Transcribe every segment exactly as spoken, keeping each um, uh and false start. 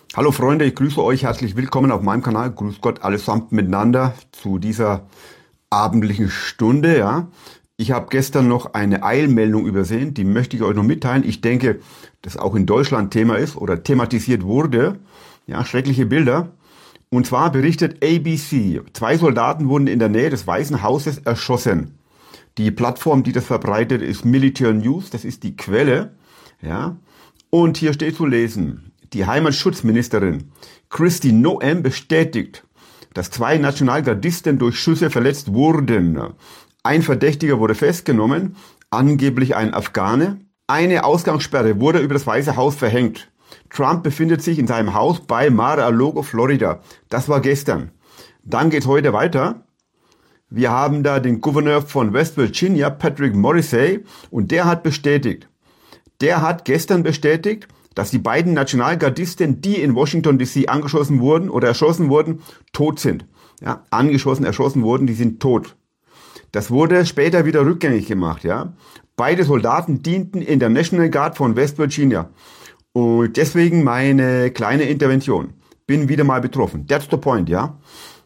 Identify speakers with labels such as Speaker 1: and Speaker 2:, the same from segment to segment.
Speaker 1: Hallo Freunde, ich grüße euch, herzlich willkommen auf meinem Kanal. Grüß Gott allesamt miteinander zu dieser abendlichen Stunde. Ja, ich habe gestern noch eine Eilmeldung übersehen, die möchte ich euch noch mitteilen. Ich denke, dass auch in Deutschland Thema ist oder thematisiert wurde. Ja, schreckliche Bilder. Und zwar berichtet A B C, zwei Soldaten wurden in der Nähe des Weißen Hauses erschossen. Die Plattform, die das verbreitet, ist Military News, das ist die Quelle. Ja, und hier steht zu lesen: Die Heimatschutzministerin Kristi Noem bestätigt, dass zwei Nationalgardisten durch Schüsse verletzt wurden. Ein Verdächtiger wurde festgenommen, angeblich ein Afghane. Eine Ausgangssperre wurde über das Weiße Haus verhängt. Trump befindet sich in seinem Haus bei Mar-a-Lago, Florida. Das war gestern. Dann geht's heute weiter. Wir haben da den Gouverneur von West Virginia, Patrick Morrisey, und der hat bestätigt, der hat gestern bestätigt, dass die beiden Nationalgardisten, die in Washington D C angeschossen wurden oder erschossen wurden, tot sind. Ja, angeschossen, erschossen wurden, die sind tot. Das wurde später wieder rückgängig gemacht. Ja, beide Soldaten dienten in der National Guard von West Virginia. Und deswegen meine kleine Intervention. Bin wieder mal betroffen. That's the point, ja.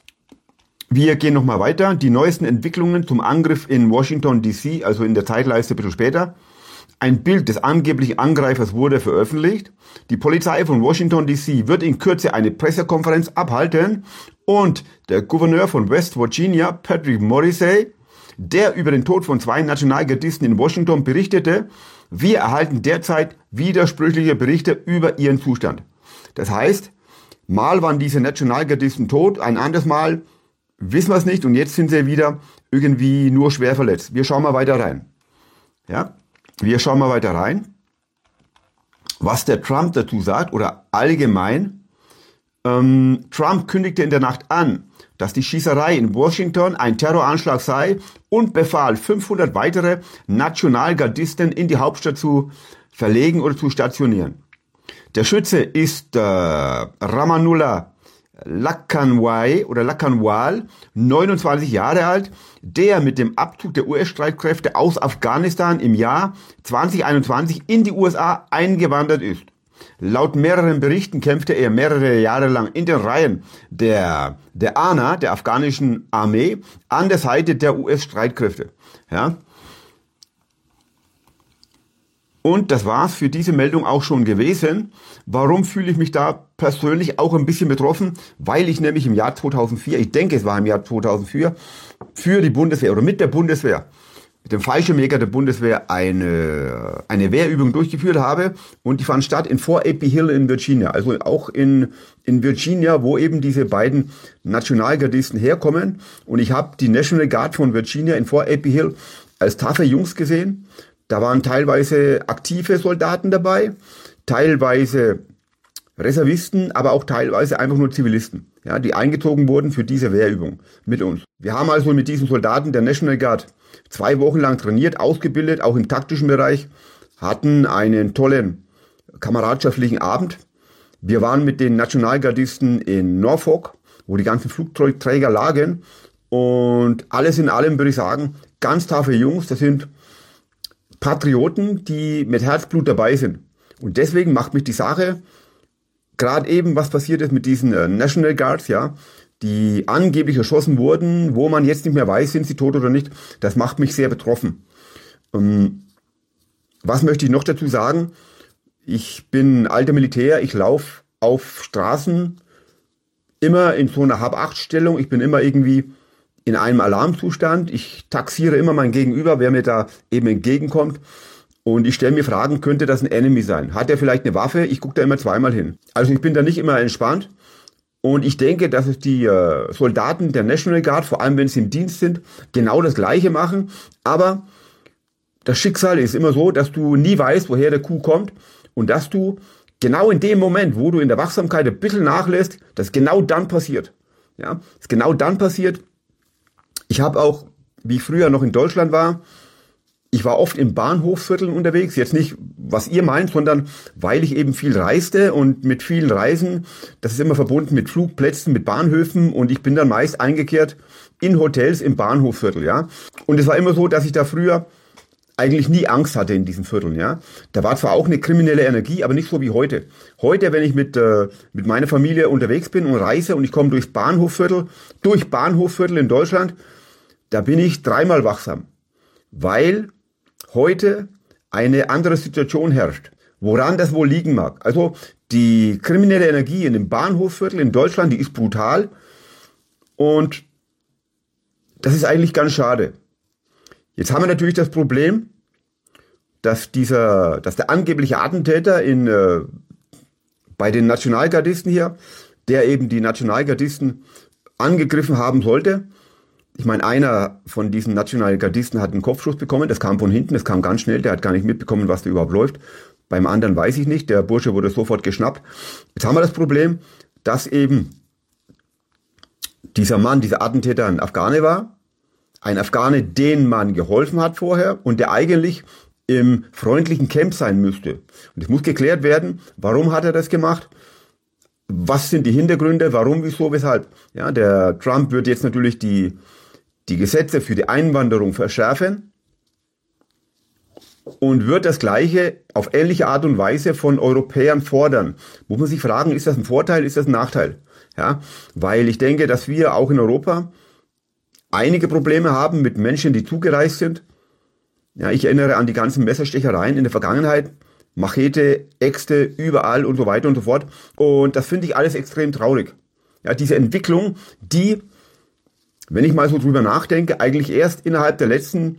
Speaker 1: Wir gehen nochmal weiter. Die neuesten Entwicklungen zum Angriff in Washington D C, also in der Zeitleiste ein bisschen später. Ein Bild des angeblichen Angreifers wurde veröffentlicht. Die Polizei von Washington D C wird in Kürze eine Pressekonferenz abhalten und der Gouverneur von West Virginia, Patrick Morrisey, der über den Tod von zwei Nationalgardisten in Washington berichtete, wir erhalten derzeit widersprüchliche Berichte über ihren Zustand. Das heißt, mal waren diese Nationalgardisten tot, ein anderes Mal wissen wir es nicht und jetzt sind sie wieder irgendwie nur schwer verletzt. Wir schauen mal weiter rein. Ja? Wir schauen mal weiter rein, was der Trump dazu sagt oder allgemein. Ähm, Trump kündigte in der Nacht an, dass die Schießerei in Washington ein Terroranschlag sei und befahl, fünfhundert weitere Nationalgardisten in die Hauptstadt zu verlegen oder zu stationieren. Der Schütze ist äh, Ramanullah Lakanwal oder Lakanwal, neunundzwanzig Jahre alt, der mit dem Abzug der U S-Streitkräfte aus Afghanistan im Jahr zwanzig einundzwanzig in die U S A eingewandert ist. Laut mehreren Berichten kämpfte er mehrere Jahre lang in den Reihen der, der A N A, der afghanischen Armee, an der Seite der U S-Streitkräfte. Ja. Und das war's für diese Meldung auch schon gewesen. Warum fühle ich mich da persönlich auch ein bisschen betroffen? Weil ich nämlich im Jahr zweitausendvier, ich denke es war im Jahr zweitausendvier, für die Bundeswehr oder mit der Bundeswehr, mit dem Fallschirmjäger der Bundeswehr eine, eine Wehrübung durchgeführt habe. Und die fand statt in Fort A P Hill in Virginia. Also auch in, in Virginia, wo eben diese beiden Nationalgardisten herkommen. Und ich habe die National Guard von Virginia in Fort A P Hill als taffe Jungs gesehen. Da waren teilweise aktive Soldaten dabei, teilweise Reservisten, aber auch teilweise einfach nur Zivilisten, ja, die eingezogen wurden für diese Wehrübung mit uns. Wir haben also mit diesen Soldaten der National Guard zwei Wochen lang trainiert, ausgebildet, auch im taktischen Bereich, hatten einen tollen kameradschaftlichen Abend. Wir waren mit den Nationalgardisten in Norfolk, wo die ganzen Flugzeugträger lagen, und alles in allem würde ich sagen, ganz taffe Jungs, das sind Patrioten, die mit Herzblut dabei sind. Und deswegen macht mich die Sache, gerade eben, was passiert ist mit diesen äh, National Guards, ja, die angeblich erschossen wurden, wo man jetzt nicht mehr weiß, sind sie tot oder nicht, das macht mich sehr betroffen. Ähm, was möchte ich noch dazu sagen? Ich bin alter Militär, ich laufe auf Straßen immer in so einer Hab-Acht-Stellung, ich bin immer irgendwie in einem Alarmzustand. Ich taxiere immer mein Gegenüber, wer mir da eben entgegenkommt. Und ich stelle mir Fragen, könnte das ein Enemy sein? Hat er vielleicht eine Waffe? Ich gucke da immer zweimal hin. Also ich bin da nicht immer entspannt. Und ich denke, dass es die äh, Soldaten der National Guard, vor allem wenn sie im Dienst sind, genau das Gleiche machen. Aber das Schicksal ist immer so, dass du nie weißt, woher der Coup kommt. Und dass du genau in dem Moment, wo du in der Wachsamkeit ein bisschen nachlässt, das genau dann passiert. Ja, das genau dann passiert. Ich habe auch, wie ich früher noch in Deutschland war, ich war oft im Bahnhofvierteln unterwegs, jetzt nicht, was ihr meint, sondern weil ich eben viel reiste, und mit vielen Reisen, das ist immer verbunden mit Flugplätzen, mit Bahnhöfen, und ich bin dann meist eingekehrt in Hotels im Bahnhofviertel, ja. Und es war immer so, dass ich da früher eigentlich nie Angst hatte in diesen Vierteln, ja. Da war zwar auch eine kriminelle Energie, aber nicht so wie heute. Heute, wenn ich mit, äh, mit meiner Familie unterwegs bin und reise und ich komme durchs Bahnhofviertel, durch Bahnhofviertel in Deutschland, da bin ich dreimal wachsam. Weil heute eine andere Situation herrscht. Woran das wohl liegen mag. Also die kriminelle Energie in dem Bahnhofviertel in Deutschland, die ist brutal. Und das ist eigentlich ganz schade. Jetzt haben wir natürlich das Problem, dass dieser, dass der angebliche Attentäter in, äh, bei den Nationalgardisten hier, der eben die Nationalgardisten angegriffen haben sollte. Ich meine, einer von diesen Nationalgardisten hat einen Kopfschuss bekommen, das kam von hinten, das kam ganz schnell, der hat gar nicht mitbekommen, was da überhaupt läuft. Beim anderen weiß ich nicht, der Bursche wurde sofort geschnappt. Jetzt haben wir das Problem, dass eben dieser Mann, dieser Attentäter ein Afghane war, ein Afghane, den man geholfen hat vorher und der eigentlich im freundlichen Camp sein müsste. Und es muss geklärt werden, warum hat er das gemacht? Was sind die Hintergründe? Warum, wieso, weshalb? Ja, der Trump wird jetzt natürlich die, die Gesetze für die Einwanderung verschärfen und wird das Gleiche auf ähnliche Art und Weise von Europäern fordern. Muss man sich fragen, ist das ein Vorteil, ist das ein Nachteil? Ja, weil ich denke, dass wir auch in Europa einige Probleme haben mit Menschen, die zugereist sind. Ja, ich erinnere an die ganzen Messerstechereien in der Vergangenheit. Machete, Äxte, überall und so weiter und so fort. Und das finde ich alles extrem traurig. Ja, diese Entwicklung, die, wenn ich mal so drüber nachdenke, eigentlich erst innerhalb der letzten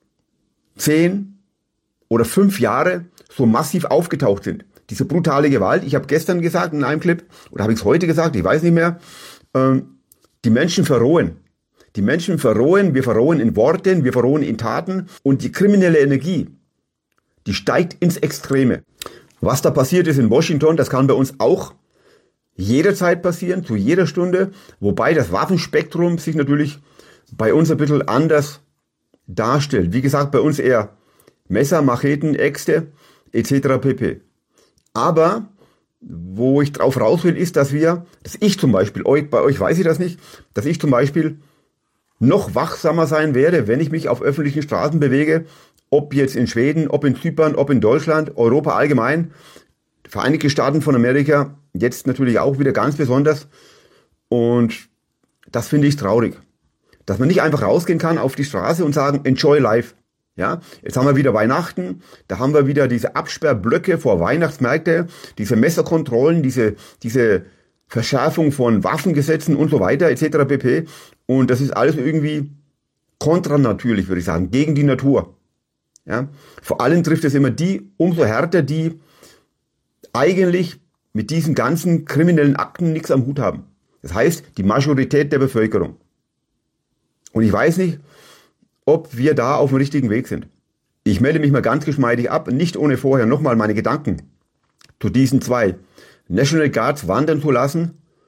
Speaker 1: zehn oder fünf Jahre so massiv aufgetaucht sind. Diese brutale Gewalt. Ich habe gestern gesagt in einem Clip, oder habe ich es heute gesagt, ich weiß nicht mehr, ähm, die Menschen verrohen. Die Menschen verrohen, wir verrohen in Worten, wir verrohen in Taten und die kriminelle Energie, die steigt ins Extreme. Was da passiert ist in Washington, das kann bei uns auch jederzeit passieren, zu jeder Stunde, wobei das Waffenspektrum sich natürlich bei uns ein bisschen anders darstellt. Wie gesagt, bei uns eher Messer, Macheten, Äxte et cetera pp. Aber wo ich drauf raus will, ist, dass wir, dass ich zum Beispiel, euch, bei euch weiß ich das nicht, dass ich zum Beispiel noch wachsamer sein werde, wenn ich mich auf öffentlichen Straßen bewege, ob jetzt in Schweden, ob in Zypern, ob in Deutschland, Europa allgemein, Vereinigte Staaten von Amerika, jetzt natürlich auch wieder ganz besonders. Und das finde ich traurig, dass man nicht einfach rausgehen kann auf die Straße und sagen, enjoy life. Ja, jetzt haben wir wieder Weihnachten, da haben wir wieder diese Absperrblöcke vor Weihnachtsmärkte, diese Messerkontrollen, diese, diese Verschärfung von Waffengesetzen und so weiter et cetera pp. Und das ist alles irgendwie kontranatürlich, würde ich sagen, gegen die Natur. Ja, vor allem trifft es immer die umso härter, die eigentlich mit diesen ganzen kriminellen Akten nichts am Hut haben. Das heißt, die Majorität der Bevölkerung. Und ich weiß nicht, ob wir da auf dem richtigen Weg sind. Ich melde mich mal ganz geschmeidig ab, nicht ohne vorher nochmal meine Gedanken zu diesen zwei National Guards wandern zu lassen.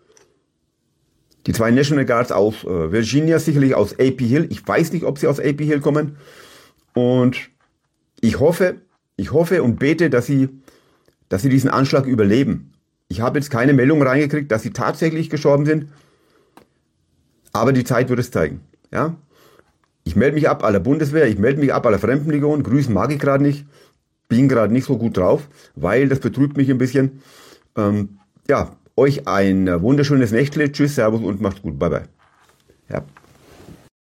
Speaker 1: Die zwei National Guards aus äh, Virginia, sicherlich aus A P Hill. Ich weiß nicht, ob sie aus A P Hill kommen. Und ich hoffe, ich hoffe und bete, dass sie, dass sie diesen Anschlag überleben. Ich habe jetzt keine Meldung reingekriegt, dass sie tatsächlich gestorben sind. Aber die Zeit wird es zeigen. Ja? Ich melde mich ab aller Bundeswehr, ich melde mich ab aller Fremdenlegion. Grüßen mag ich gerade nicht. Bin gerade nicht so gut drauf, weil das betrübt mich ein bisschen. Ähm, ja, euch ein wunderschönes Nächtle. Tschüss, Servus und macht's gut. Bye, bye. Ja.